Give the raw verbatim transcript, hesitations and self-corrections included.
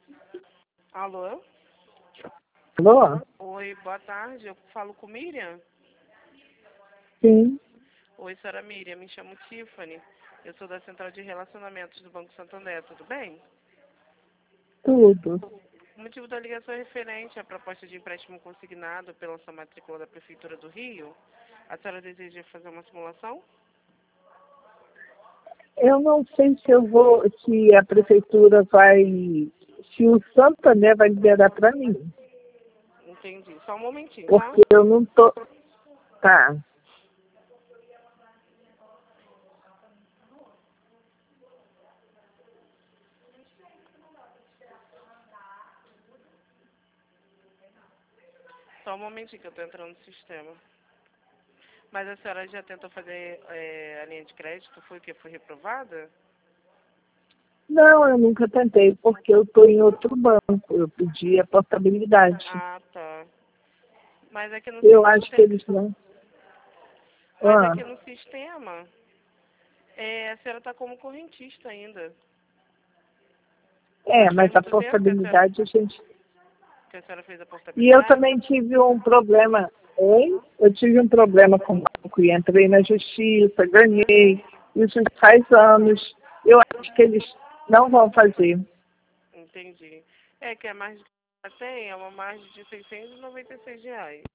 Alô? Alô? Oi, boa tarde. Eu falo com Miriam? Sim, Oi, senhora Miriam. Me chamo Tiffany. Eu sou da Central de Relacionamentos do Banco Santander. Tudo bem? tudo. O motivo da ligação é referente à proposta de empréstimo consignado pela sua matrícula da Prefeitura do Rio. A senhora deseja fazer uma simulação? Eu não sei se eu vou, se a prefeitura vai, se o Santander vai liberar para mim, Entendi. Só um momentinho, tá? porque eu não tô. Tá. Só um momentinho que eu tô entrando no sistema. Mas a senhora já tentou fazer é, a linha de crédito? Foi o que? Foi reprovada? Não, eu nunca tentei, porque eu estou em outro banco. Eu pedi a portabilidade. Ah, tá. Mas aqui no Eu sistema acho que tem... eles não. Mas Ah, aqui no sistema, é, a senhora está como correntista ainda. é, Mas faz mas a muito tempo que a senhora, portabilidade a gente. que a senhora fez a E eu portabilidade? também tive um problema. Hein? Eu tive um problema com o banco e entrei na justiça, Uhum, ganhei. Isso faz anos. Eu acho que eles não vão fazer. entendi. É que a margem que ela tem é uma margem de seiscentos e noventa e seis reais.